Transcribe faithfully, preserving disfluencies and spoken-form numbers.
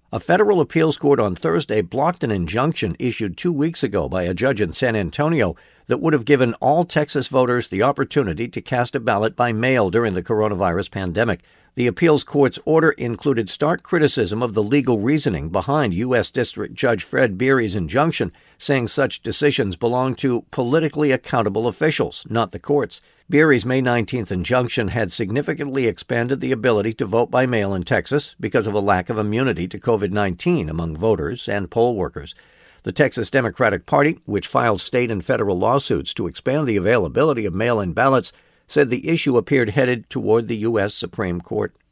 A federal appeals court on Thursday blocked an injunction issued two weeks ago by a judge in San Antonio that would have given all Texas voters the opportunity to cast a ballot by mail during the coronavirus pandemic. The appeals court's order included stark criticism of the legal reasoning behind U S. District Judge Fred Beery's injunction, saying such decisions belong to politically accountable officials, not the courts. Beery's May nineteenth injunction had significantly expanded the ability to vote by mail in Texas because of a lack of immunity to covid nineteen among voters and poll workers. The Texas Democratic Party, which filed state and federal lawsuits to expand the availability of mail-in ballots, said the issue appeared headed toward the U S. Supreme Court.